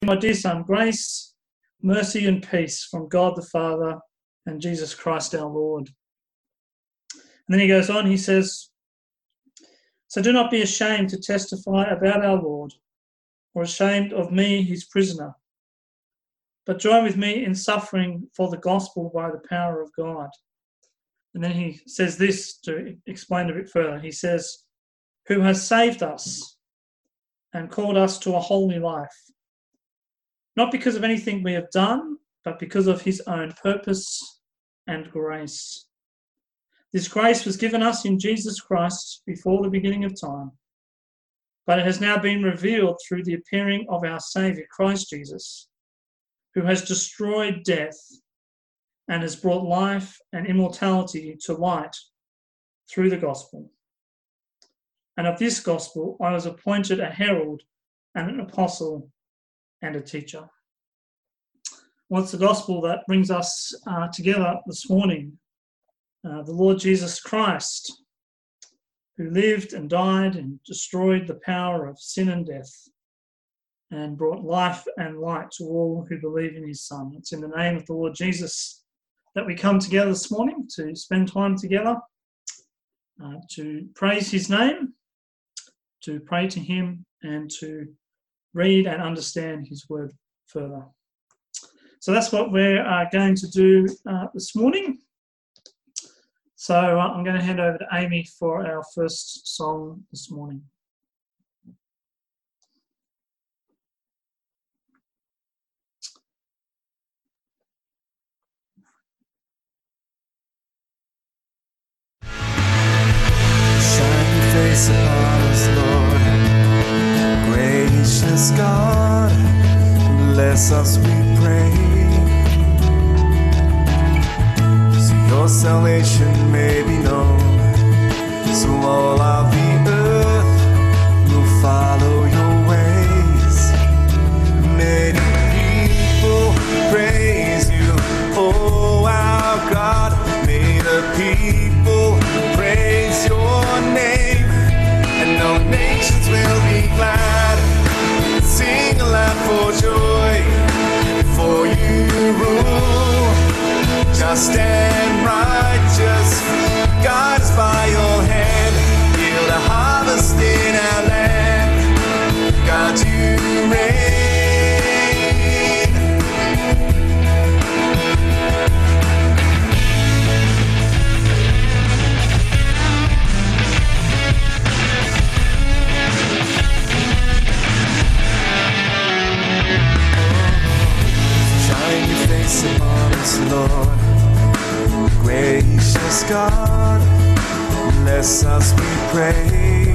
My dear son, grace, mercy and peace from God the Father and Jesus Christ our Lord. And then he goes on, he says, so do not be ashamed to testify about our Lord, or ashamed of me, his prisoner, but join with me in suffering for the gospel by the power of God. And then he says this to explain a bit further. He says, who has saved us and called us to a holy life, not because of anything we have done, but because of his own purpose and grace. This grace was given us in Jesus Christ before the beginning of time, but it has now been revealed through the appearing of our Saviour, Christ Jesus, who has destroyed death and has brought life and immortality to light through the gospel. And of this gospel I was appointed a herald and an apostle and a teacher. What's the gospel that brings us together this morning? The Lord Jesus Christ, who lived and died and destroyed the power of sin and death and brought life and light to all who believe in his Son. It's in the name of the Lord Jesus that we come together this morning to spend time together, to praise his name, to pray to him, and to read and understand his word further. So that's what we're going to do this morning. So I'm going to hand over to Amy for our first song this morning. Shine your face upon us, Lord. Gracious God, bless us, we pray. Your salvation may be known, so all of the earth will follow your ways. Many people praise you, oh our God. May the people praise your name, and all nations will be glad, sing aloud for joy, for you rule. Just and righteous, guide us by your hand. Yield a harvest in our land. God, you reign. Shine your face upon us, Lord. Gracious God, bless us, we pray.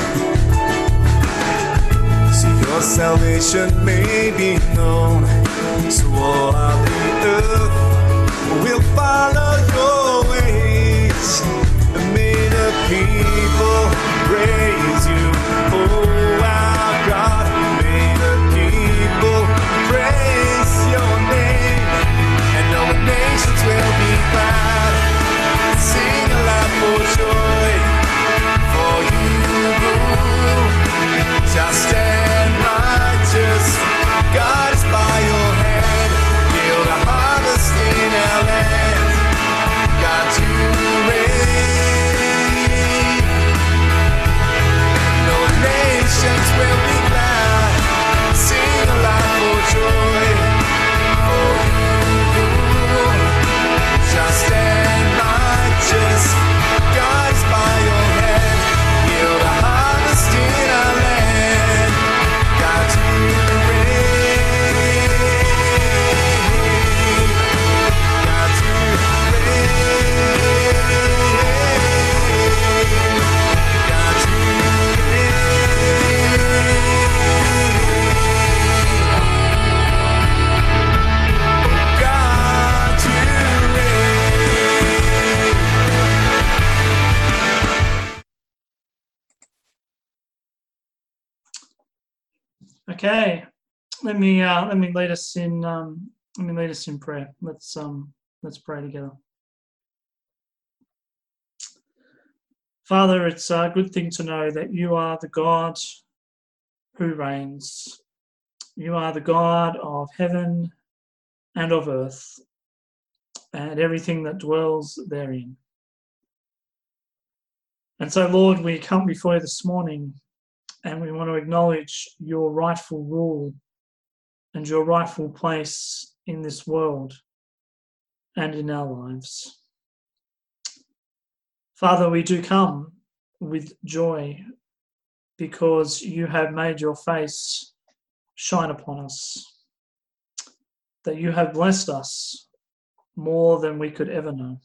So your salvation may be known, so all of the earth will follow your ways. And may the people praise you, oh our God. May the people praise your name, and all the nations will be glad. Sing aloud for joy, for you rule. Just and righteous, guide us by your hand. Yield a harvest in our land. God, you reign. No nations will be glad. Sing aloud for joy, for you rule. Just and righteous, guides by your hand. Yield a harvest in our land. God, you reign. God, you reign. God, you reign. God, you Okay, let me lead us in prayer. Let's pray together. Father, it's a good thing to know that you are the God who reigns. You are the God of heaven and of earth and everything that dwells therein. And so, Lord, we come before you this morning and we want to acknowledge your rightful rule and your rightful place in this world and in our lives. Father, we do come with joy because you have made your face shine upon us, that you have blessed us more than we could ever know.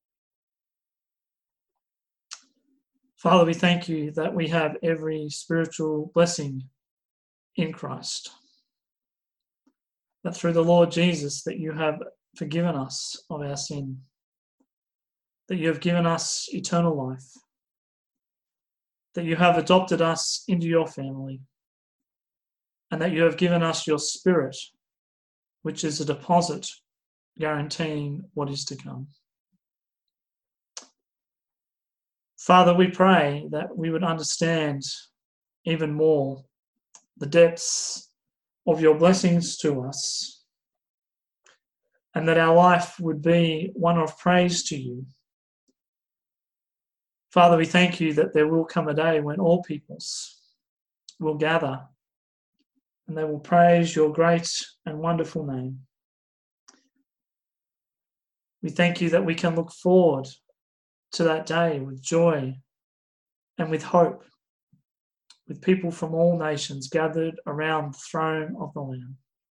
Father, we thank you that we have every spiritual blessing in Christ, that through the Lord Jesus that you have forgiven us of our sin, that you have given us eternal life, that you have adopted us into your family, and that you have given us your Spirit, which is a deposit guaranteeing what is to come. Father, we pray that we would understand even more the depths of your blessings to us, and that our life would be one of praise to you. Father, we thank you that there will come a day when all peoples will gather and they will praise your great and wonderful name. We thank you that we can look forward to that day with joy and with hope, with people from all nations gathered around the throne of the Lamb.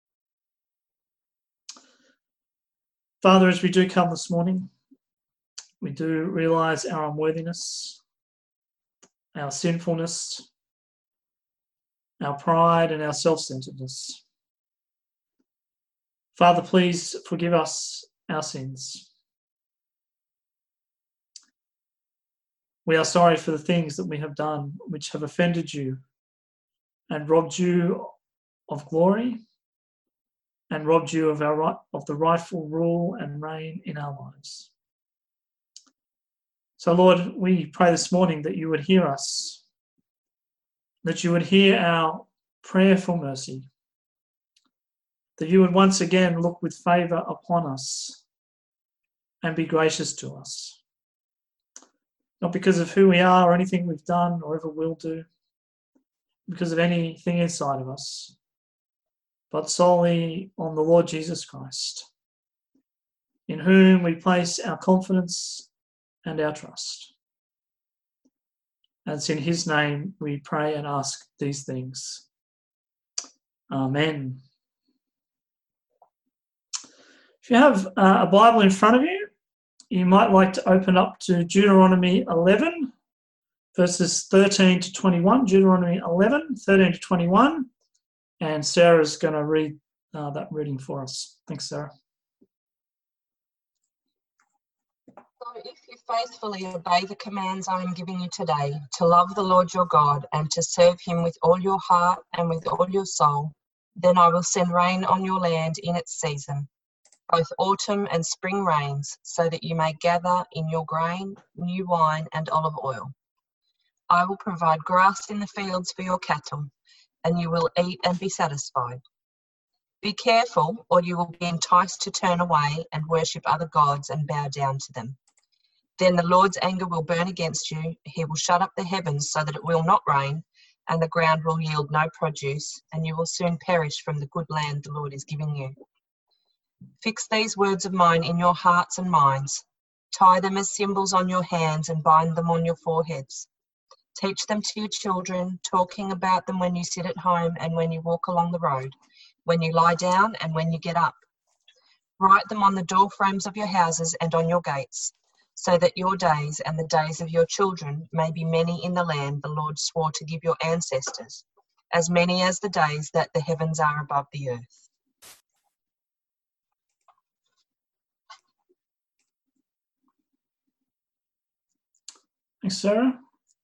Father, as we do come this morning, we do realise our unworthiness, our sinfulness, our pride and our self-centeredness. Father, please forgive us our sins. We are sorry for the things that we have done which have offended you and robbed you of glory and robbed you of the rightful rule and reign in our lives. So, Lord, we pray this morning that you would hear us, that you would hear our prayer for mercy, that you would once again look with favour upon us and be gracious to us. Not because of who we are or anything we've done or ever will do, because of anything inside of us, but solely on the Lord Jesus Christ, in whom we place our confidence and our trust. And it's in his name we pray and ask these things. Amen. If you have a Bible in front of you, you might like to open up to Deuteronomy 11, verses 13 to 21. Deuteronomy 11, 13 to 21. And Sarah's going to read that reading for us. Thanks, Sarah. So if you faithfully obey the commands I am giving you today, to love the Lord your God and to serve him with all your heart and with all your soul, then I will send rain on your land in its season, both autumn and spring rains, so that you may gather in your grain, new wine, and olive oil. I will provide grass in the fields for your cattle, and you will eat and be satisfied. Be careful, or you will be enticed to turn away and worship other gods and bow down to them. Then the Lord's anger will burn against you. He will shut up the heavens so that it will not rain, and the ground will yield no produce, and you will soon perish from the good land the Lord is giving you. Fix these words of mine in your hearts and minds. Tie them as symbols on your hands and bind them on your foreheads. Teach them to your children, talking about them when you sit at home and when you walk along the road, when you lie down and when you get up. Write them on the door frames of your houses and on your gates, so that your days and the days of your children may be many in the land the Lord swore to give your ancestors, as many as the days that the heavens are above the earth. Thanks, Sarah.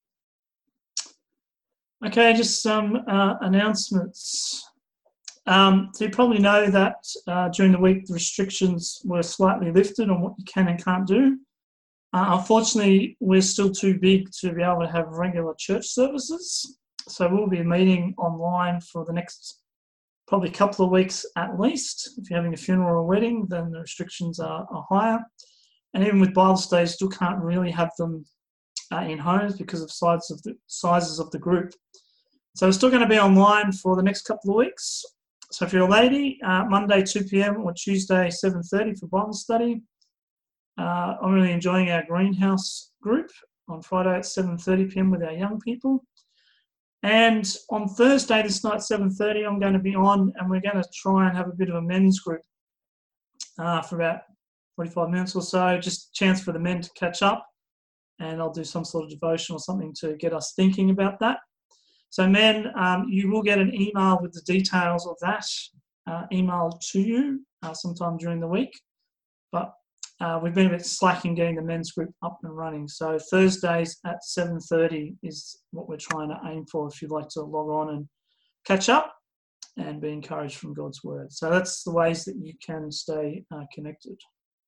Okay, just some announcements. So you probably know that during the week the restrictions were slightly lifted on what you can and can't do. Unfortunately, we're still too big to be able to have regular church services, so we'll be meeting online for the next probably a couple of weeks at least. If you're having a funeral or a wedding, then the restrictions are higher. And even with Bible studies, still can't really have them in homes because of sizes of the group. So we're still going to be online for the next couple of weeks. So if you're a lady, Monday 2 p.m. or Tuesday 7:30 for Bible study. I'm really enjoying our greenhouse group on Friday at 7:30 p.m. with our young people. And on Thursday this night, 7:30, I'm going to be on, and we're going to try and have a bit of a men's group for about 45 minutes or so, just a chance for the men to catch up, and I'll do some sort of devotion or something to get us thinking about that. So men, you will get an email with the details of that email to you sometime during the week, but we've been a bit slack in getting the men's group up and running. So Thursdays at 7:30 is what we're trying to aim for if you'd like to log on and catch up and be encouraged from God's word. So that's the ways that you can stay connected.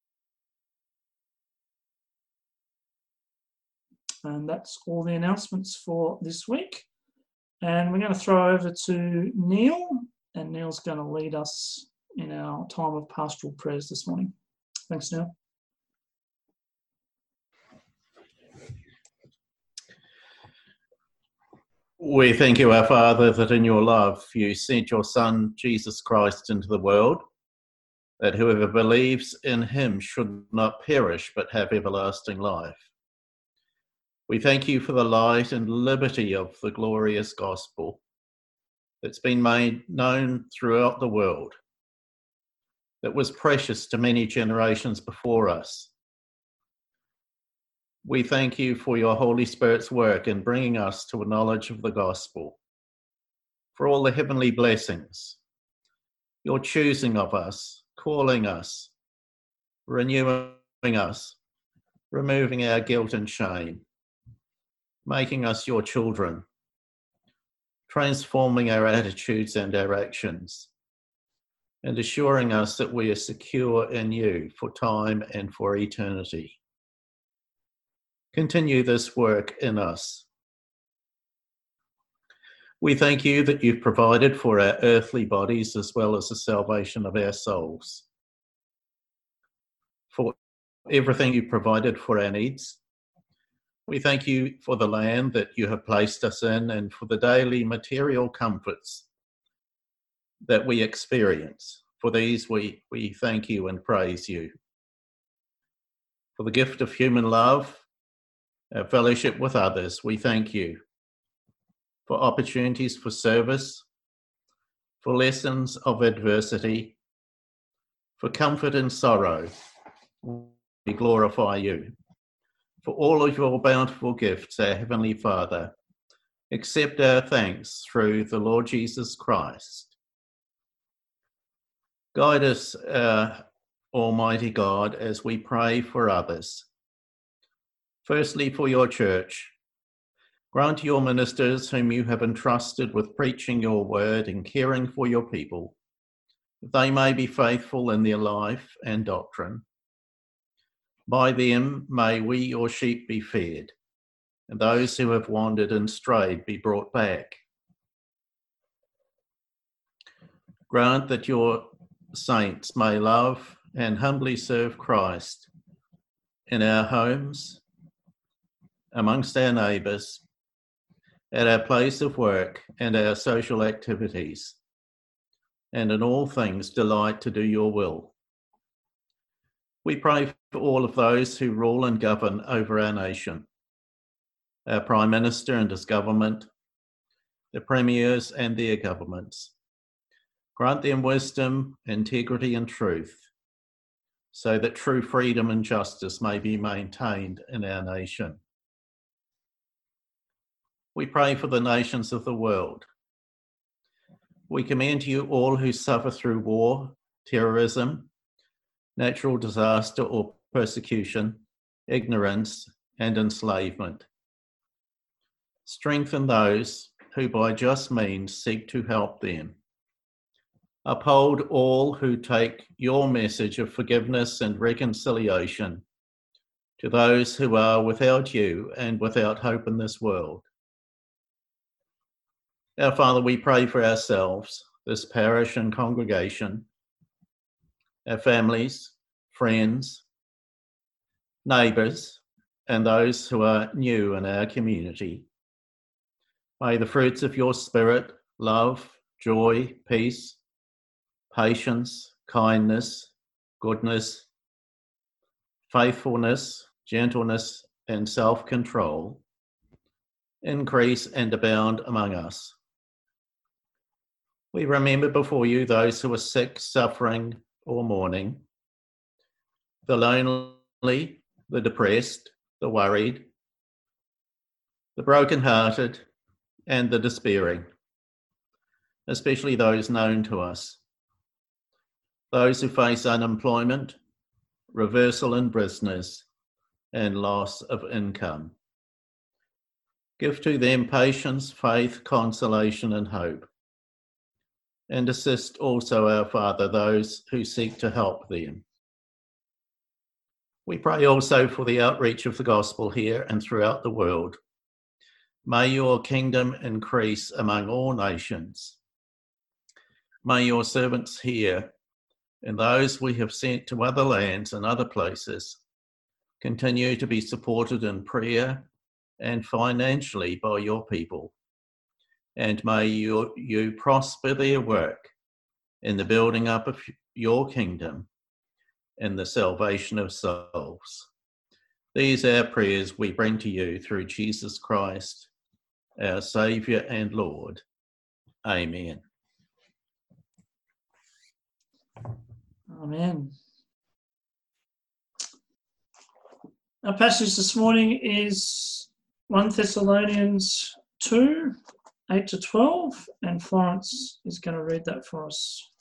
And that's all the announcements for this week. And we're going to throw over to Neil, and Neil's going to lead us in our time of pastoral prayers this morning. Thanks, Neil. We thank you, our Father, that in your love you sent your Son, Jesus Christ, into the world, that whoever believes in him should not perish but have everlasting life. We thank you for the light and liberty of the glorious gospel that's been made known throughout the world, that was precious to many generations before us. We thank you for your Holy Spirit's work in bringing us to a knowledge of the gospel, for all the heavenly blessings, your choosing of us, calling us, renewing us, removing our guilt and shame, making us your children, transforming our attitudes and our actions, and assuring us that we are secure in you for time and for eternity. Continue this work in us. We thank you that you've provided for our earthly bodies as well as the salvation of our souls, for everything you provided for our needs. We thank you for the land that you have placed us in and for the daily material comforts that we experience. For these we thank you and praise you. For the gift of human love, our fellowship with others, we thank you. For opportunities for service, for lessons of adversity, for comfort in sorrow, we glorify you. For all of your bountiful gifts, our Heavenly Father, accept our thanks through the Lord Jesus Christ. Guide us, Almighty God, as we pray for others. Firstly, for your church, grant your ministers whom you have entrusted with preaching your word and caring for your people, that they may be faithful in their life and doctrine. By them may we, your sheep, be fed, and those who have wandered and strayed be brought back. Grant that your saints may love and humbly serve Christ in our homes, amongst our neighbours, at our place of work and our social activities, and in all things delight to do your will. We pray for all of those who rule and govern over our nation, our Prime Minister and his government, the premiers and their governments. Grant them wisdom, integrity and truth, so that true freedom and justice may be maintained in our nation. We pray for the nations of the world. We commend to you all who suffer through war, terrorism, natural disaster or persecution, ignorance and enslavement. Strengthen those who by just means seek to help them. Uphold all who take your message of forgiveness and reconciliation to those who are without you and without hope in this world. Our Father, we pray for ourselves, this parish and congregation, our families, friends, neighbours, and those who are new in our community. May the fruits of your Spirit, love, joy, peace, patience, kindness, goodness, faithfulness, gentleness, and self-control increase and abound among us. We remember before you those who are sick, suffering, or mourning, the lonely, the depressed, the worried, the broken-hearted, and the despairing, especially those known to us, those who face unemployment, reversal in business, and loss of income. Give to them patience, faith, consolation, and hope. And assist also, our Father, those who seek to help them. We pray also for the outreach of the gospel here and throughout the world. May your kingdom increase among all nations. May your servants here and those we have sent to other lands and other places continue to be supported in prayer and financially by your people. And may you prosper their work in the building up of your kingdom and the salvation of souls. These are prayers we bring to you through Jesus Christ, our Saviour and Lord. Amen. Amen. Our passage this morning is 1 Thessalonians 2, 8 to 12, and Florence is going to read that for us.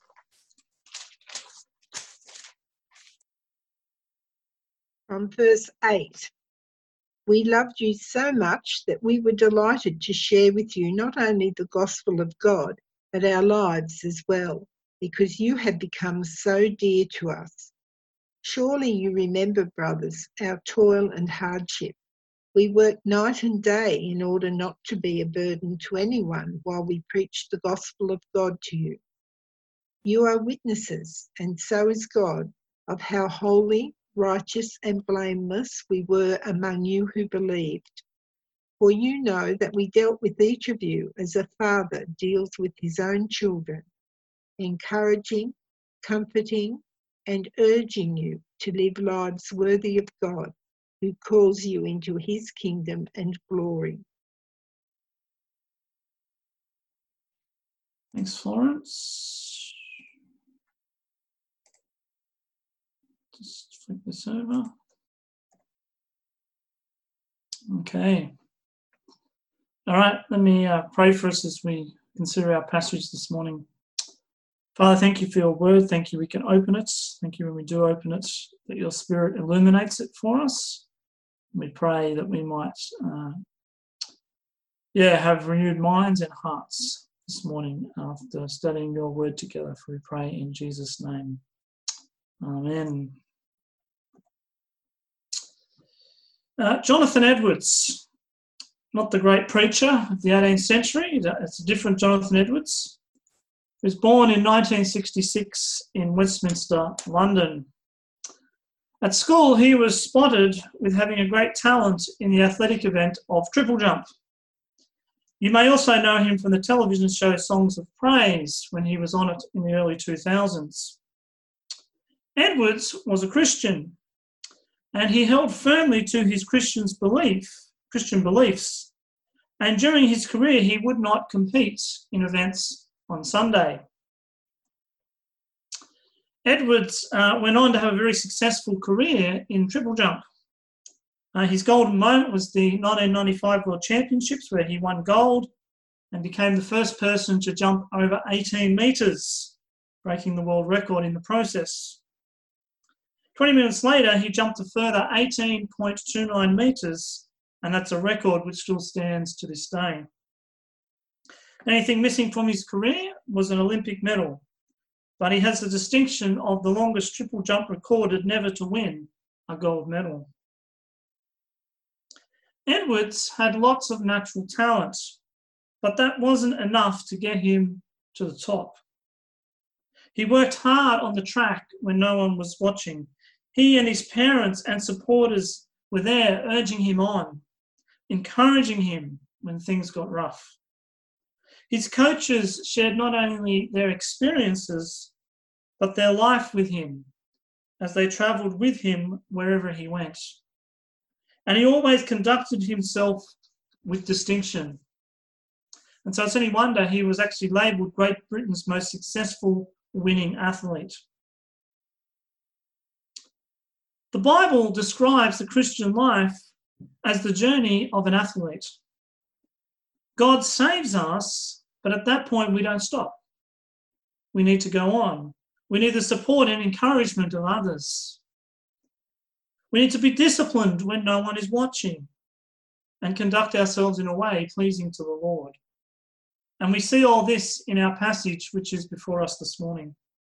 From verse 8, we loved you so much that we were delighted to share with you not only the gospel of God, but our lives as well, because you have become so dear to us. Surely you remember, brothers, our toil and hardship. We worked night and day in order not to be a burden to anyone while we preached the gospel of God to you. You are witnesses, and so is God, of how holy, righteous, and blameless we were among you who believed. For you know that we dealt with each of you as a father deals with his own children, encouraging, comforting, and urging you to live lives worthy of God, who calls you into his kingdom and glory. Thanks, Florence. Just flip this over. Okay. All right, let me pray for us as we consider our passage this morning. Father, thank you for your word. Thank you we can open it. Thank you when we do open it, that your Spirit illuminates it for us. We pray that we might have renewed minds and hearts this morning after studying your word together. For we pray in Jesus' name. Amen. Jonathan Edwards, not the great preacher of the 18th century. It's a different Jonathan Edwards. He was born in 1966 in Westminster, London. At school, he was spotted with having a great talent in the athletic event of triple jump. You may also know him from the television show Songs of Praise when he was on it in the early 2000s. Edwards was a Christian, and he held firmly to his Christian beliefs. And during his career, he would not compete in events on Sunday. Edwards went on to have a very successful career in triple jump. His golden moment was the 1995 World Championships, where he won gold and became the first person to jump over 18 metres, breaking the world record in the process. 20 minutes later, he jumped a further 18.29 metres, and that's a record which still stands to this day. Anything missing from his career was an Olympic medal, but he has the distinction of the longest triple jump recorded never to win a gold medal. Edwards had lots of natural talent, but that wasn't enough to get him to the top. He worked hard on the track when no one was watching. He and his parents and supporters were there urging him on, encouraging him when things got rough. His coaches shared not only their experiences, but their life with him as they travelled with him wherever he went. And he always conducted himself with distinction. And so it's only wonder he was actually labelled Great Britain's most successful winning athlete. The Bible describes the Christian life as the journey of an athlete. God saves us, but at that point we don't stop. We need to go on. We need the support and encouragement of others. We need to be disciplined when no one is watching and conduct ourselves in a way pleasing to the Lord. And we see all this in our passage, which is before us this morning.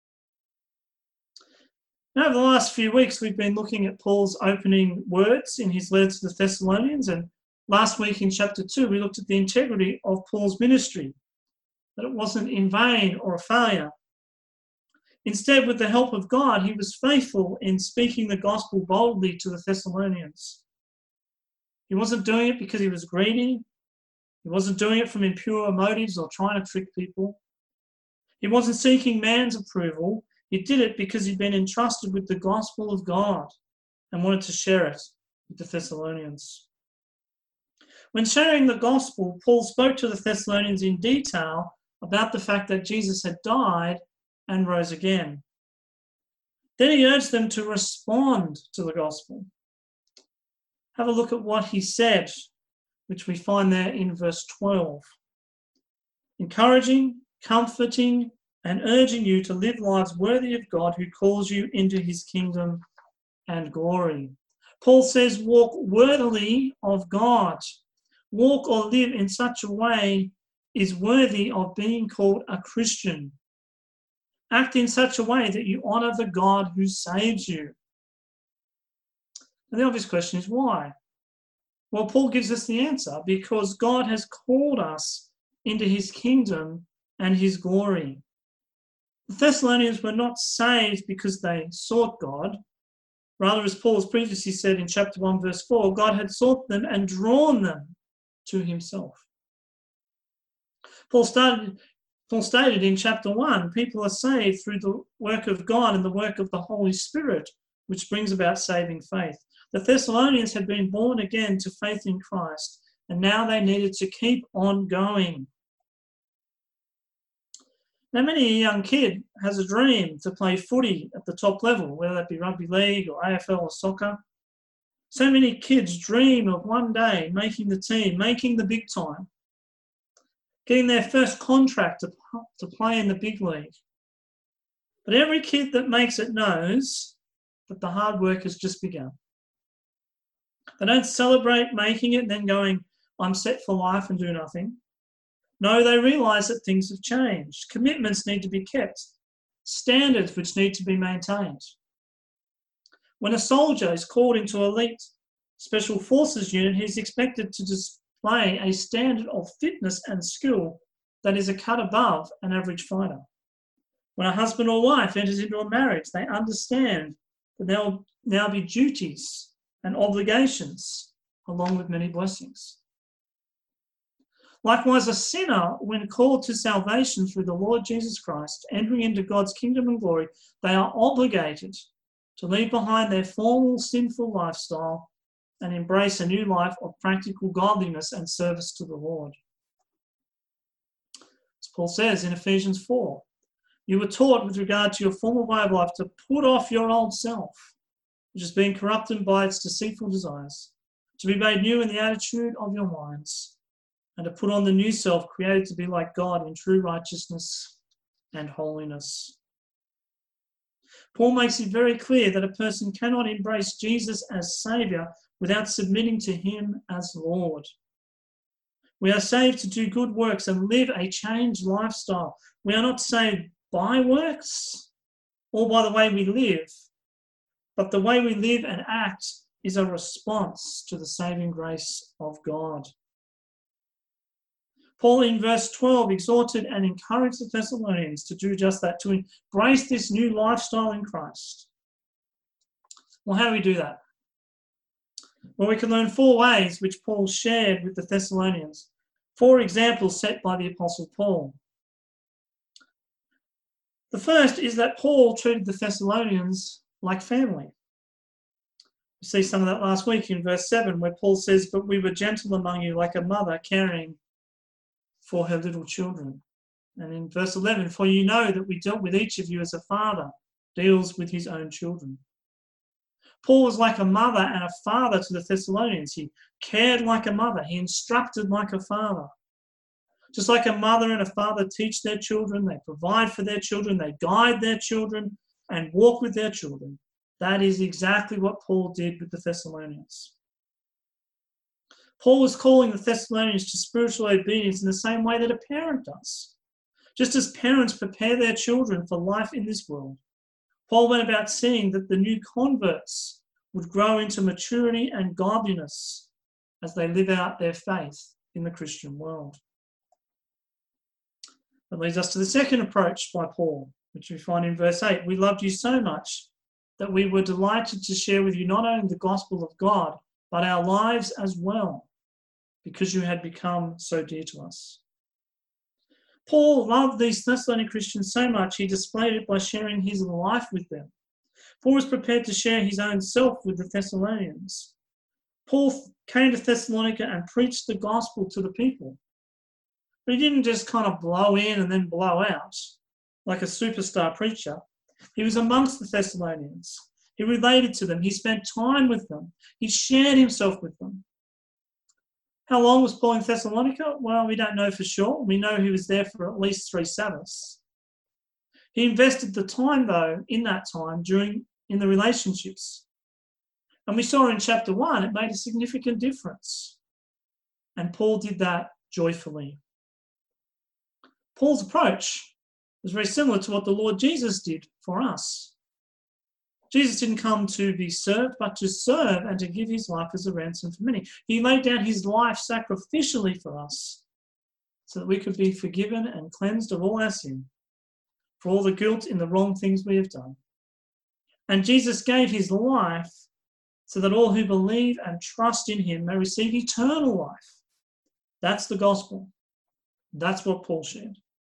Now, over the last few weeks, we've been looking at Paul's opening words in his letter to the Thessalonians. And last week in chapter 2, we looked at the integrity of Paul's ministry, that it wasn't in vain or a failure. Instead, with the help of God, he was faithful in speaking the gospel boldly to the Thessalonians. He wasn't doing it because he was greedy. He wasn't doing it from impure motives or trying to trick people. He wasn't seeking man's approval. He did it because he'd been entrusted with the gospel of God and wanted to share it with the Thessalonians. When sharing the gospel, Paul spoke to the Thessalonians in detail about the fact that Jesus had died and rose again. Then he urged them to respond to the gospel. Have a look at what he said, which we find there in verse 12. Encouraging, comforting, and urging you to live lives worthy of God who calls you into his kingdom and glory. Paul says, walk worthily of God. Walk or live in such a way is worthy of being called a Christian. Act in such a way that you honour the God who saves you. And the obvious question is why? Well, Paul gives us the answer, because God has called us into his kingdom and his glory. The Thessalonians were not saved because they sought God. Rather, as Paul has previously said in chapter 1, verse 4, God had sought them and drawn them to himself. Paul stated in chapter 1, people are saved through the work of God and the work of the Holy Spirit, which brings about saving faith. The Thessalonians had been born again to faith in Christ, and now they needed to keep on going. Now, many a young kid has a dream to play footy at the top level, whether that be rugby league or AFL or soccer. So many kids dream of one day making the team, making the big time, getting their first contract to play in the big league. But every kid that makes it knows that the hard work has just begun. They don't celebrate making it and then going, I'm set for life and do nothing. No, they realise that things have changed. Commitments need to be kept. Standards which need to be maintained. When a soldier is called into elite special forces unit, he is expected to display a standard of fitness and skill that is a cut above an average fighter. When a husband or wife enters into a marriage, they understand that there will now be duties and obligations along with many blessings. Likewise, a sinner, when called to salvation through the Lord Jesus Christ, entering into God's kingdom and glory, they are obligated to leave behind their formal sinful lifestyle and embrace a new life of practical godliness and service to the Lord. As Paul says in Ephesians 4, you were taught with regard to your former way of life to put off your old self, which has been corrupted by its deceitful desires, to be made new in the attitude of your minds, and to put on the new self created to be like God in true righteousness and holiness. Paul makes it very clear that a person cannot embrace Jesus as Saviour without submitting to him as Lord. We are saved to do good works and live a changed lifestyle. We are not saved by works or by the way we live, but the way we live and act is a response to the saving grace of God. Paul in verse 12 exhorted and encouraged the Thessalonians to do just that, to embrace this new lifestyle in Christ. Well, how do we do that? Well, we can learn 4 ways which Paul shared with the Thessalonians. 4 examples set by the Apostle Paul. The first is that Paul treated the Thessalonians like family. We see some of that last week in verse 7, where Paul says, "But we were gentle among you, like a mother caring for her little children." And in verse 11, "For you know that we dealt with each of you as a father deals with his own children." Paul was like a mother and a father to the Thessalonians. He cared like a mother. He instructed like a father. Just like a mother and a father teach their children, they provide for their children, they guide their children and walk with their children. That is exactly what Paul did with the Thessalonians. Paul was calling the Thessalonians to spiritual obedience in the same way that a parent does. Just as parents prepare their children for life in this world, Paul went about seeing that the new converts would grow into maturity and godliness as they live out their faith in the Christian world. That leads us to the second approach by Paul, which we find in verse 8. "We loved you so much that we were delighted to share with you not only the gospel of God, but our lives as well, because you had become so dear to us." Paul loved these Thessalonian Christians so much, he displayed it by sharing his life with them. Paul was prepared to share his own self with the Thessalonians. Paul came to Thessalonica and preached the gospel to the people. But he didn't just kind of blow in and then blow out like a superstar preacher. He was amongst the Thessalonians. He related to them. He spent time with them. He shared himself with them. How long was Paul in Thessalonica? Well, we don't know for sure. We know he was there for at least 3 Sabbaths. He invested the time, though, in that time in the relationships. And we saw in chapter 1, it made a significant difference. And Paul did that joyfully. Paul's approach was very similar to what the Lord Jesus did for us. Jesus didn't come to be served, but to serve and to give his life as a ransom for many. He laid down his life sacrificially for us so that we could be forgiven and cleansed of all our sin, for all the guilt in the wrong things we have done. And Jesus gave his life so that all who believe and trust in him may receive eternal life. That's the gospel. That's what Paul shared.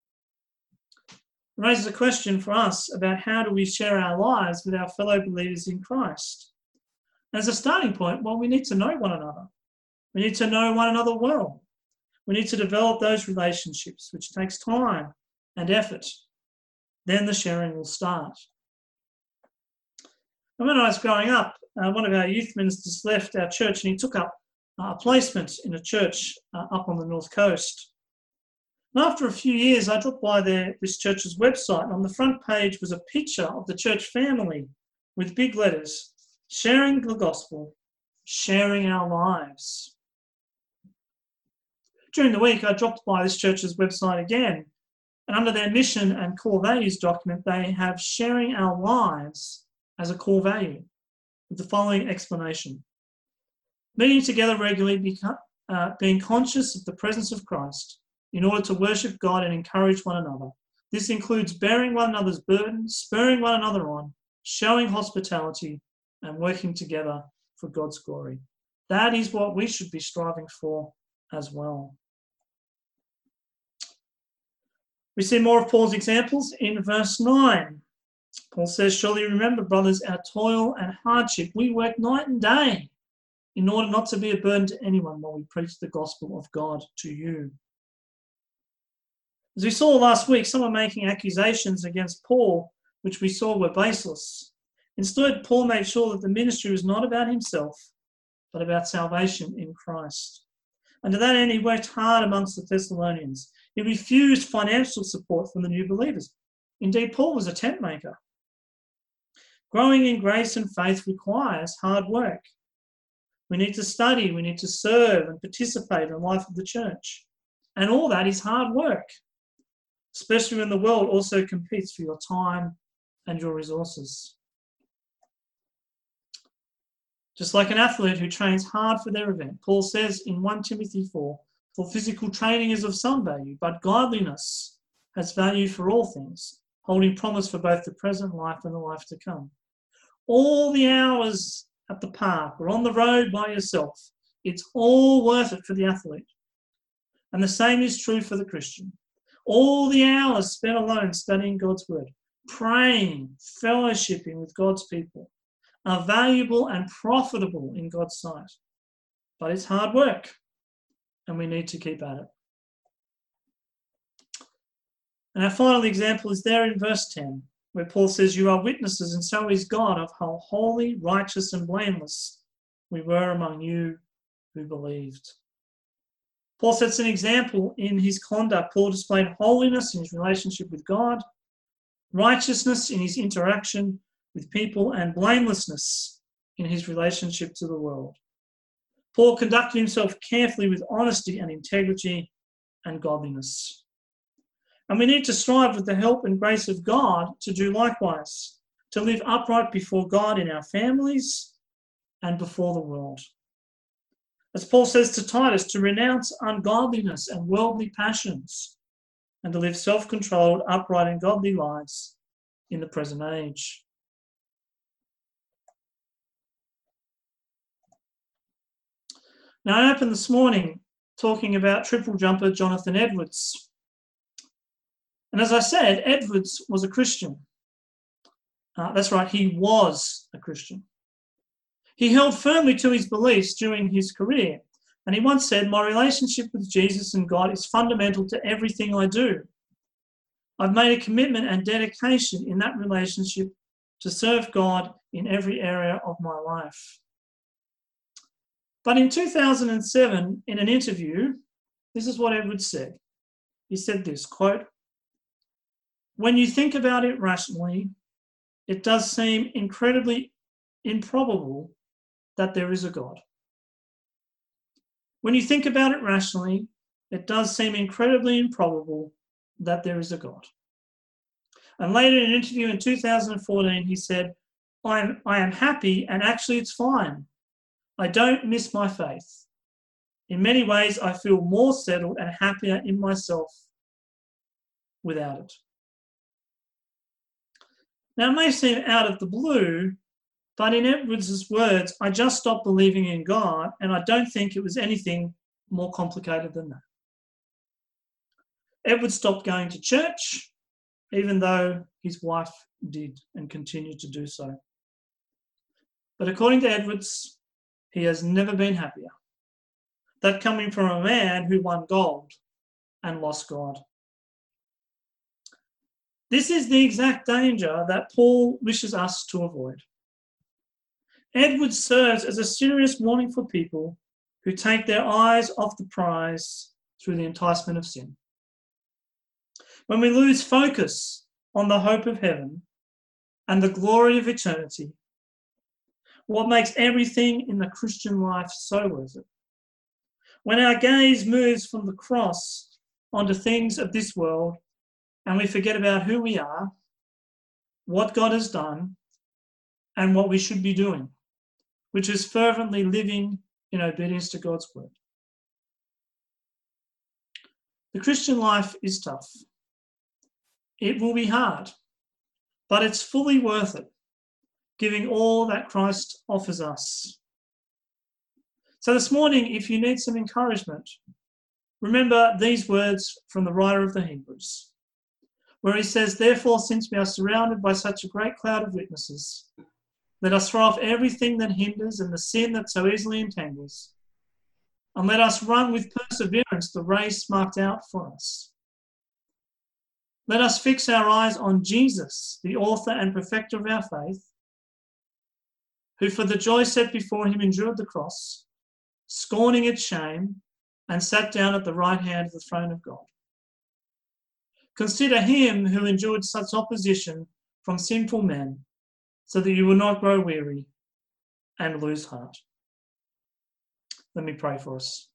It raises a question for us about how do we share our lives with our fellow believers in Christ. As a starting point, well, we need to know one another. We need to know one another well. We need to develop those relationships, which takes time and effort. Then the sharing will start. And when I was growing up, one of our youth ministers left our church and he took up a placement in a church up on the North Coast. And after a few years, I dropped by this church's website, and on the front page was a picture of the church family with big letters, sharing the gospel, sharing our lives. During the week, I dropped by this church's website again, and under their mission and core values document, they have sharing our lives as a core value, with the following explanation. Meeting together regularly, being conscious of the presence of Christ, in order to worship God and encourage one another. This includes bearing one another's burdens, spurring one another on, showing hospitality, and working together for God's glory. That is what we should be striving for as well. We see more of Paul's examples in verse 9. Paul says, "Surely remember, brothers, our toil and hardship. We work night and day in order not to be a burden to anyone while we preach the gospel of God to you." As we saw last week, some are making accusations against Paul, which we saw were baseless. Instead, Paul made sure that the ministry was not about himself, but about salvation in Christ. And to that end, he worked hard amongst the Thessalonians. He refused financial support from the new believers. Indeed, Paul was a tent maker. Growing in grace and faith requires hard work. We need to study, we need to serve and participate in the life of the church. And all that is hard work, especially when the world also competes for your time and your resources. Just like an athlete who trains hard for their event, Paul says in 1 Timothy 4, For physical training is of some value, but godliness has value for all things, holding promise for both the present life and the life to come. All the hours at the park or on the road by yourself, it's all worth it for the athlete. And the same is true for the Christian. All the hours spent alone studying God's word, praying, fellowshipping with God's people, are valuable and profitable in God's sight. But it's hard work, and we need to keep at it. And our final example is there in verse 10, where Paul says, "You are witnesses, and so is God, of how holy, righteous, and blameless we were among you who believed." Paul sets an example in his conduct. Paul displayed holiness in his relationship with God, righteousness in his interaction with people, and blamelessness in his relationship to the world. Paul conducted himself carefully with honesty and integrity and godliness. And we need to strive with the help and grace of God to do likewise, to live upright before God in our families and before the world. As Paul says to Titus, to renounce ungodliness and worldly passions and to live self-controlled, upright and godly lives in the present age. Now, I opened this morning talking about triple jumper Jonathan Edwards. And as I said, Edwards was a Christian. That's right, he was a Christian. He held firmly to his beliefs during his career. And he once said, "My relationship with Jesus and God is fundamental to everything I do. I've made a commitment and dedication in that relationship to serve God in every area of my life." But in 2007, in an interview, this is what Edwards said. He said this, quote, "When you think about it rationally, it does seem incredibly improbable that there is a God. When you think about it rationally, it does seem incredibly improbable that there is a God." And later in an interview in 2014, he said, I am happy, and actually it's fine. I don't miss my faith. In many ways, I feel more settled and happier in myself without it." Now, it may seem out of the blue, but in Edwards' words, I just stopped believing in God, and I don't think it was anything more complicated than that. Edwards stopped going to church, even though his wife did and continued to do so. But according to Edwards, he has never been happier. That coming from a man who won gold and lost God. This is the exact danger that Paul wishes us to avoid. Edwards serves as a serious warning for people who take their eyes off the prize through the enticement of sin. When we lose focus on the hope of heaven and the glory of eternity, what makes everything in the Christian life so worth it? When our gaze moves from the cross onto things of this world and we forget about who we are, what God has done, and what we should be doing, which is fervently living in obedience to God's word. The Christian life is tough. It will be hard, but it's fully worth it, giving all that Christ offers us. So this morning, if you need some encouragement, remember these words from the writer of the Hebrews, where he says, "Therefore, since we are surrounded by such a great cloud of witnesses, let us throw off everything that hinders and the sin that so easily entangles, and let us run with perseverance the race marked out for us. Let us fix our eyes on Jesus, the author and perfecter of our faith, who for the joy set before him endured the cross, scorning its shame, and sat down at the right hand of the throne of God. Consider him who endured such opposition from sinful men, so that you will not grow weary and lose heart." Let me pray for us.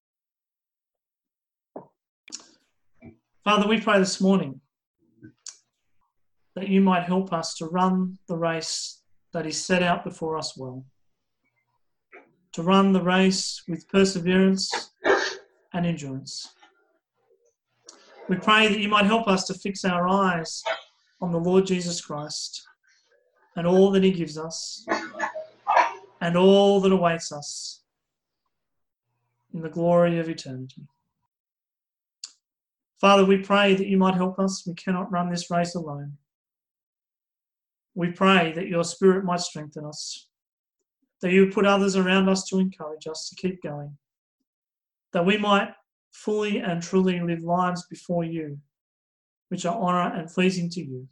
Father, we pray this morning that you might help us to run the race that is set out before us well, to run the race with perseverance and endurance. We pray that you might help us to fix our eyes on the Lord Jesus Christ and all that he gives us and all that awaits us in the glory of eternity. Father, we pray that you might help us. We cannot run this race alone. We pray that your Spirit might strengthen us, that you put others around us to encourage us to keep going, that we might fully and truly live lives before you, which are honour and pleasing to you.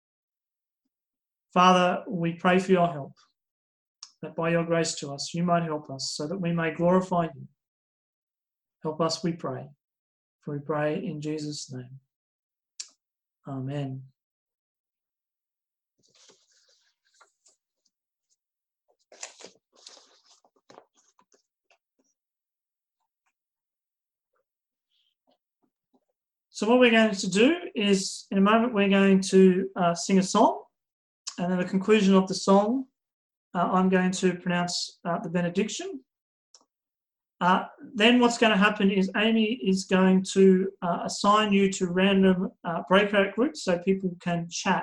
Father, we pray for your help, that by your grace to us, you might help us so that we may glorify you. Help us, we pray, for we pray in Jesus' name. Amen. So what we're going to do is, in a moment, we're going to sing a song, and at the conclusion of the song, I'm going to pronounce the benediction. Then what's going to happen is Amy is going to assign you to random breakout groups so people can chat.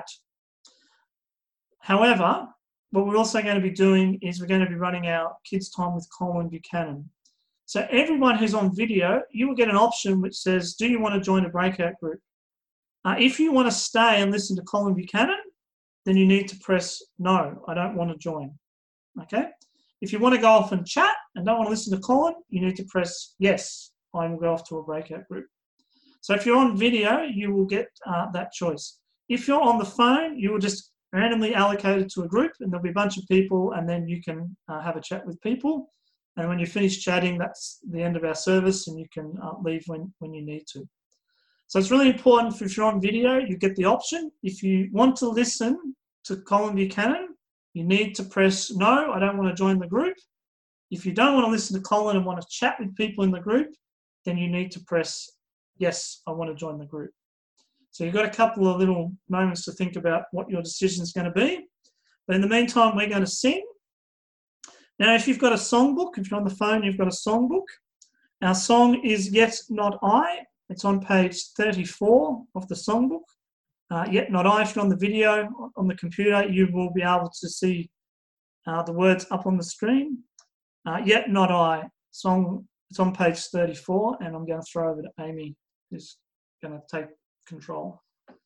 However, what we're also going to be doing is we're going to be running our Kids Time with Colin Buchanan. So everyone who's on video, you will get an option which says, do you want to join a breakout group? If you want to stay and listen to Colin Buchanan, then you need to press no, I don't want to join. Okay? If you want to go off and chat and don't want to listen to Colin, you need to press yes, I will go off to a breakout group. So if you're on video, you will get that choice. If you're on the phone, you will just randomly allocate it to a group and there'll be a bunch of people and then you can have a chat with people. And when you finish chatting, that's the end of our service and you can leave when you need to. So it's really important if you're on video, you get the option. If you want to listen to Colin Buchanan, you need to press no, I don't want to join the group. If you don't want to listen to Colin and want to chat with people in the group, then you need to press yes, I want to join the group. So you've got a couple of little moments to think about what your decision is going to be. But in the meantime, we're going to sing. Now, if you've got a songbook, if you're on the phone, you've got a songbook. Our song is Yet Not I. It's on page 34 of the songbook. Yet Not I. If you're on the video, on the computer, you will be able to see the words up on the screen. Yet Not I. Song, it's on page 34, and I'm going to throw over to Amy, who's going to take control.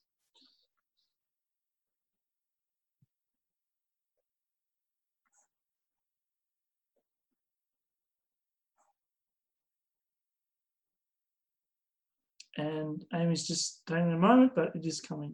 And Amy's just taking a moment, but it is coming.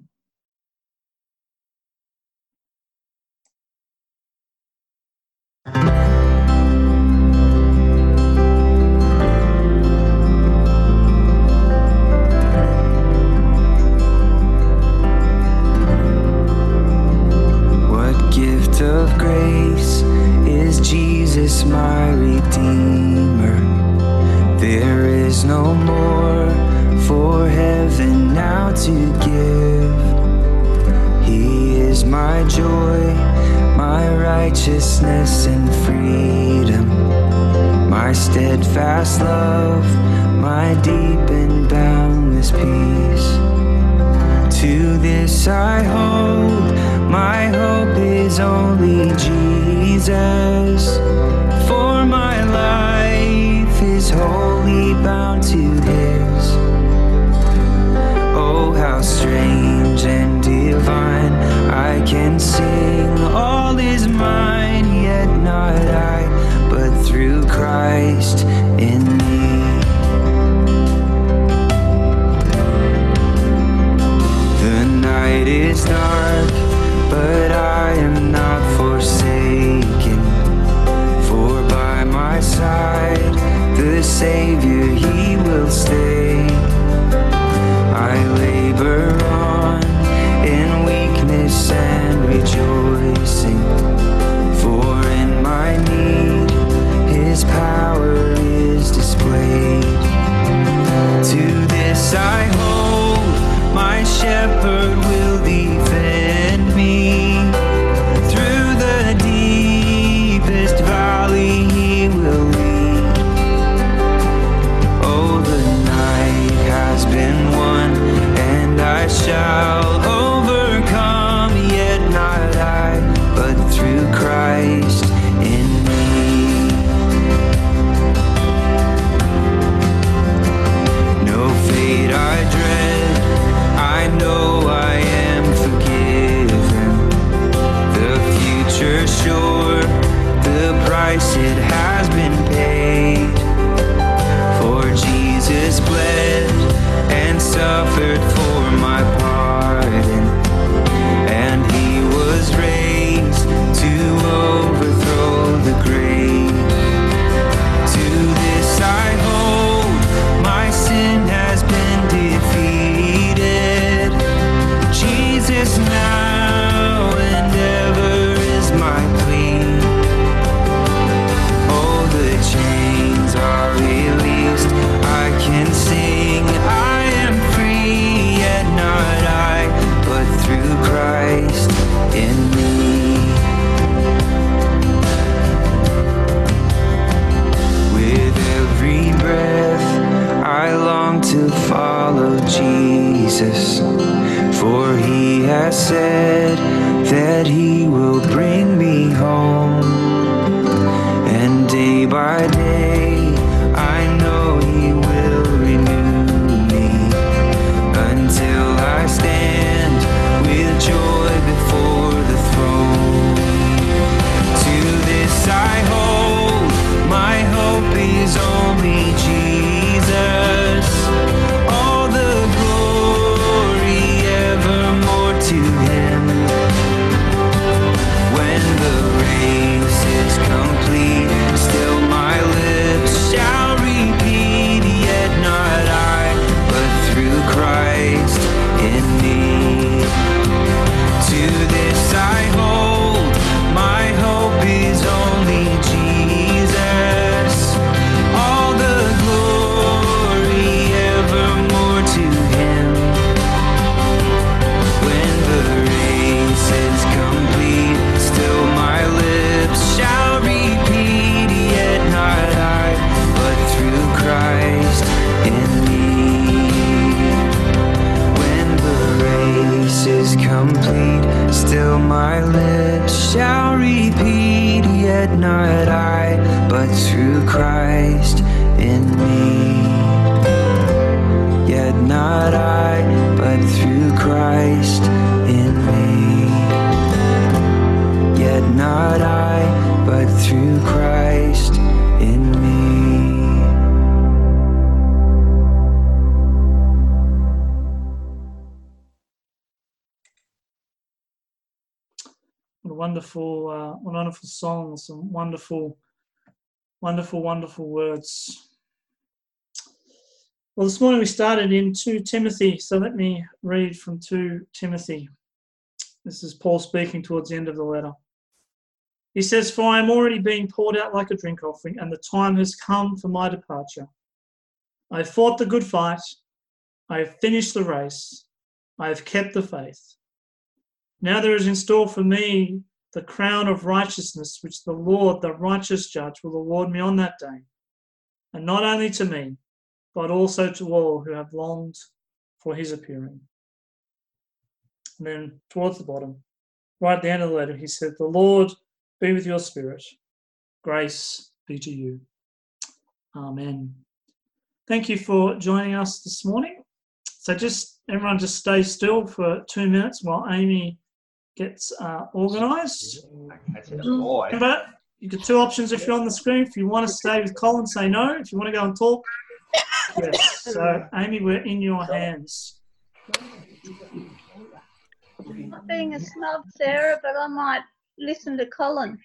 What gift of grace is Jesus my Redeemer? There is no more for heaven now to give. He is my joy, my righteousness and freedom, my steadfast love, my deep and boundless peace. To this I hold, my hope is only Jesus, for my life is wholly bound to his. Oh, how strange and divine, I can sing all is mine, yet not I, but through Christ in me. The night is dark, but I am not forsaken, for by my side the Savior, he will stay. I labor on in weakness and rejoice, that He will bring me home. And day by day, I know He will renew me until I stand with joy before the throne. To this I hold, my hope is only Jesus. All the glory evermore to Him. When the race is complete, still my lips shall repeat, yet not I, but through Christ in me. To this I hold, my hope is only Jesus. All the glory evermore to Him. When the race is complete, still my lips shall repeat, yet not I, but through Christ in me. When the race is complete, still my lips shall repeat, yet not I, but through Christ in me. Yet not I, but through Christ in me. Yet not I, but through Christ in me. What wonderful songs, some wonderful words. Well, this morning we started in 2 Timothy, so let me read from 2 Timothy. This is Paul speaking towards the end of the letter. He says, "For I am already being poured out like a drink offering, and the time has come for my departure. I have fought the good fight. I have finished the race. I have kept the faith. Now there is in store for me the crown of righteousness, which the Lord, the righteous judge, will award me on that day, and not only to me, but also to all who have longed for His appearing." And then towards the bottom, right at the end of the letter, he said, "The Lord be with your spirit. Grace be to you." Amen. Thank you for joining us this morning. So everyone just stay still for 2 minutes while Amy gets organised. Remember, you've got 2 options if you're on the screen. If you want to stay with Colin, say no. If you want to go and talk, yes. So, Amy, we're in your hands. I'm not being a snob, Sarah, but I might listen to Colin.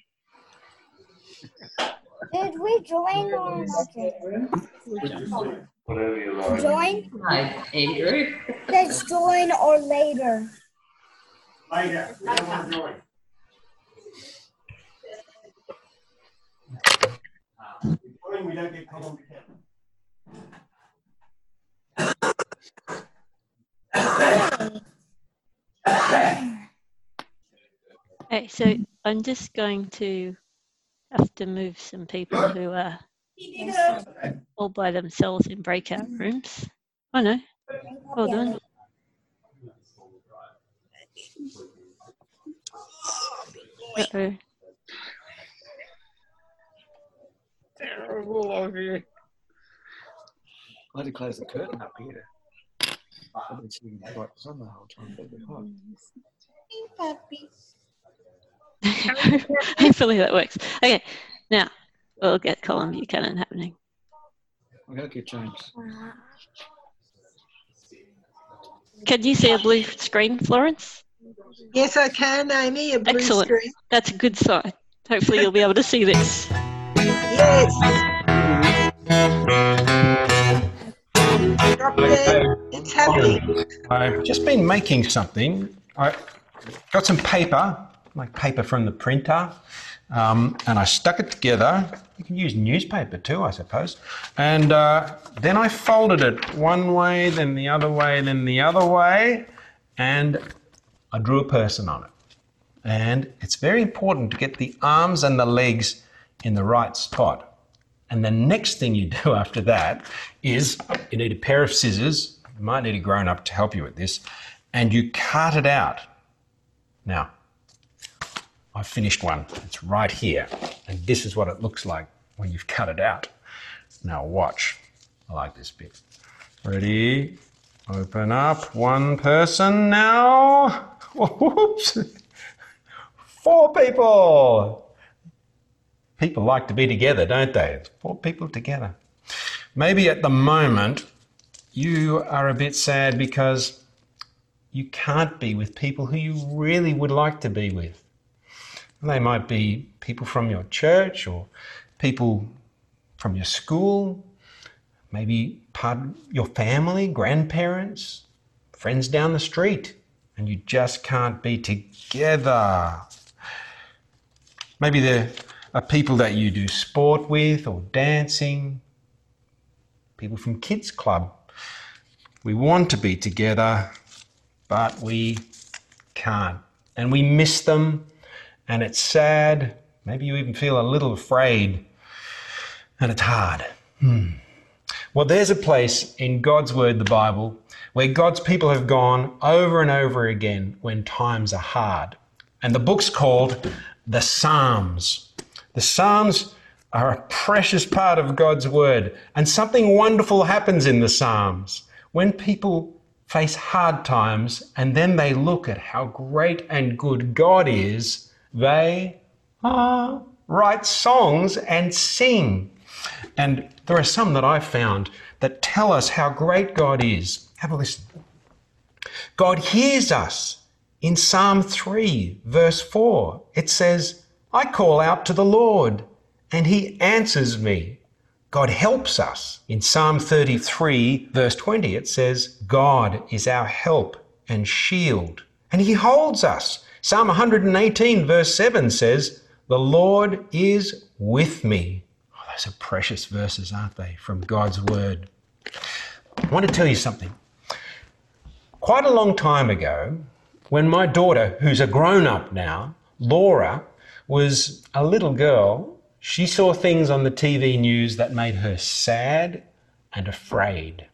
Did we join or not? Whatever you like. Join? Hi, Andrew. Let's join or later. Later. We don't want to join. We don't get Colin to Okay, so I'm just going to have to move some people who are all by themselves in breakout rooms. Oh no, hold on. Uh-oh. Terrible of you. I had to close the curtain up here. I've been sitting right the sun the whole time. Hopefully that works. Okay, now we'll get Colin Buchanan happening. I'm going to get James. Can you see a blue screen, Florence? Yes, I can, Amy. A blue Excellent. screen. That's a good sign. Hopefully you'll be able to see this. Yes. Drop dead. It's happening. I've just been making something. I got some paper, like paper from the printer, and I stuck it together. You can use newspaper too, I suppose. And then I folded it one way, then the other way, then the other way, and I drew a person on it. And it's very important to get the arms and the legs in the right spot. And the next thing you do after that is you need a pair of scissors. You might need a grown-up to help you with this. And you cut it out. Now, I've finished one. It's right here. And this is what it looks like when you've cut it out. Now watch. I like this bit. Ready? Open up. One person now. Whoops. 4 people. People like to be together, don't they? It's 4 people together. Maybe at the moment you are a bit sad because you can't be with people who you really would like to be with. They might be people from your church or people from your school, maybe part of your family, grandparents, friends down the street, and you just can't be together. Maybe there are people that you do sport with or dancing, people from kids club. We want to be together, but we can't. And we miss them, and it's sad. Maybe you even feel a little afraid, and it's hard. Well, there's a place in God's Word, the Bible, where God's people have gone over and over again when times are hard. And the book's called the Psalms. The Psalms are a precious part of God's Word, and something wonderful happens in the Psalms. When people face hard times and then they look at how great and good God is, they write songs and sing. And there are some that I've found that tell us how great God is. Have a listen. God hears us. In Psalm 3, verse 4, it says, I call out to the Lord, and he answers me. God helps us. In Psalm 33, verse 20, it says, God is our help and shield, and he holds us. Psalm 118, verse 7 says, the Lord is with me. Oh, those are precious verses, aren't they, from God's Word? I want to tell you something. Quite a long time ago, when my daughter, who's a grown-up now, Laura, was a little girl, she saw things on the TV news that made her sad and afraid.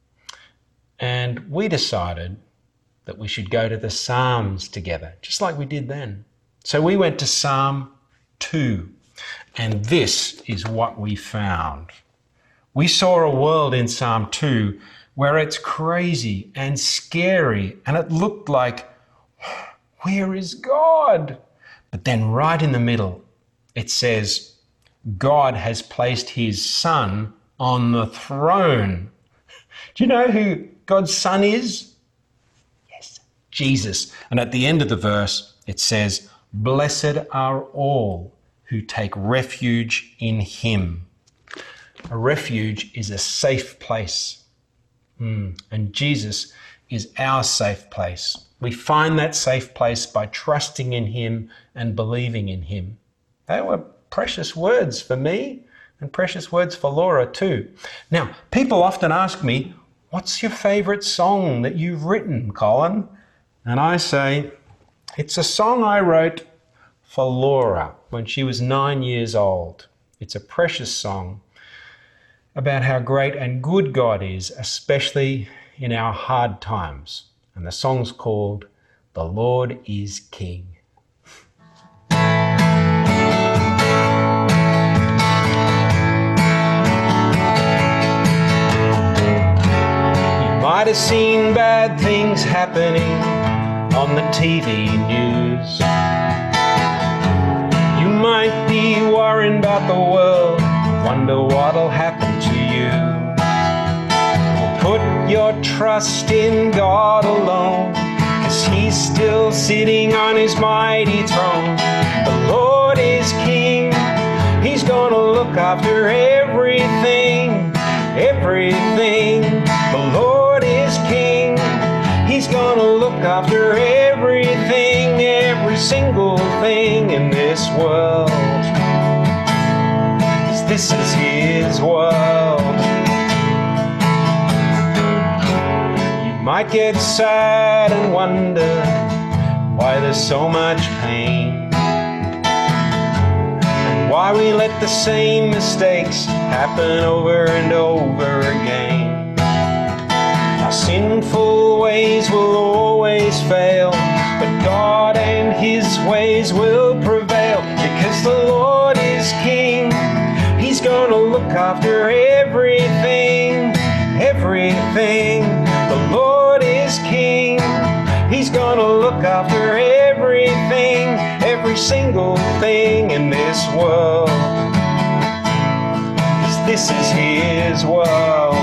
And we decided that we should go to the Psalms together, just like we did then. So we went to Psalm 2, and this is what we found. We saw a world in Psalm 2 where it's crazy and scary, and it looked like, where is God? But then right in the middle, it says, God has placed his Son on the throne. Do you know who God's Son is? Yes, Jesus. And at the end of the verse, it says, blessed are all who take refuge in him. A refuge is a safe place. And Jesus is our safe place. We find that safe place by trusting in him and believing in him. They were precious words for me and precious words for Laura too. Now, people often ask me, what's your favourite song that you've written, Colin? And I say, it's a song I wrote for Laura when she was 9 years old. It's a precious song about how great and good God is, especially in our hard times. And the song's called The Lord is King. You might have seen bad things happening on the TV news. You might be worrying about the world, wonder what'll happen to you. Put your trust in God alone, 'cause he's still sitting on his mighty throne. The Lord is King, he's gonna look after everything, everything. The Lord is King, he's gonna look after everything, every single thing in this world. 'Cause this is his world. Might get sad and wonder why there's so much pain, and why we let the same mistakes happen over and over again. Our sinful ways will always fail, but God and his ways will prevail. because the Lord is King. He's gonna look after everything, everything. The Lord is King. He's gonna look after everything, every single thing in this world. 'Cause this is His world.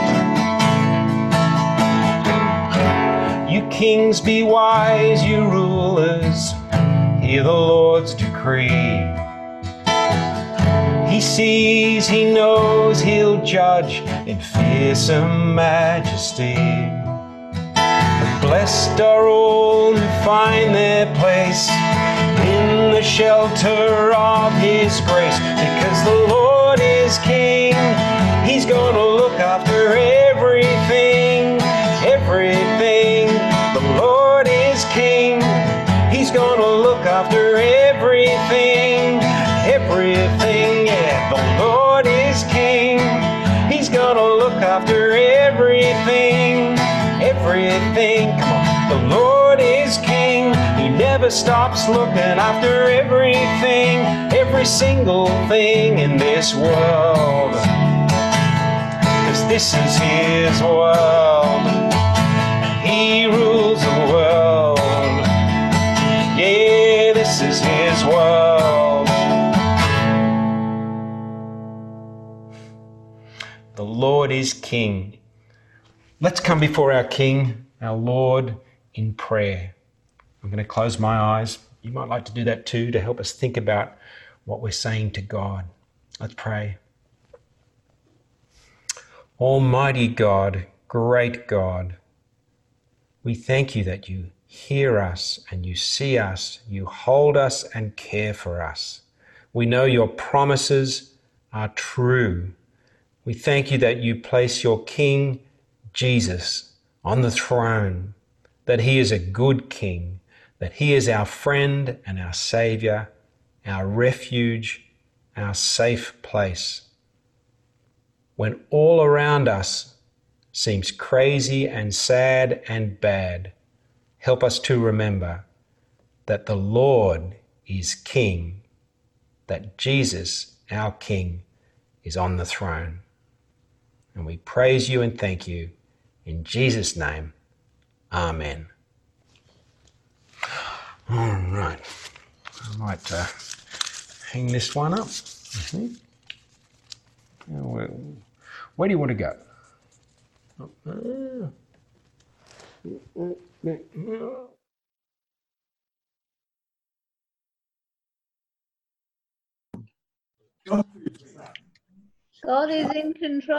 You kings be wise, you rulers, hear the Lord's decree. He sees, He knows, He'll judge in fearsome majesty. Blessed are all who find their place in the shelter of His grace, because the Lord is King. He's gonna look after everything, everything. The Lord is King. He's gonna look after everything, everything. Yeah, the Lord is King. He's gonna look after everything, everything. Come on. The Lord is King. He never stops looking after everything, every single thing in this world. 'Cause this is His world. He rules the world. Yeah, this is His world. The Lord is King. Let's come before our King, our Lord, in prayer. I'm going to close my eyes. You might like to do that too, to help us think about what we're saying to God. Let's pray. Almighty God, great God, we thank You that You hear us and You see us, You hold us and care for us. We know Your promises are true. We thank You that You place Your King, Jesus, on the throne, that He is a good King, that He is our friend and our Saviour, our refuge, our safe place. When all around us seems crazy and sad and bad, help us to remember that the Lord is King, that Jesus, our King, is on the throne. And we praise You and thank You. In Jesus' name, amen. All right. I might hang this one up. Where do you want to go? God is in control.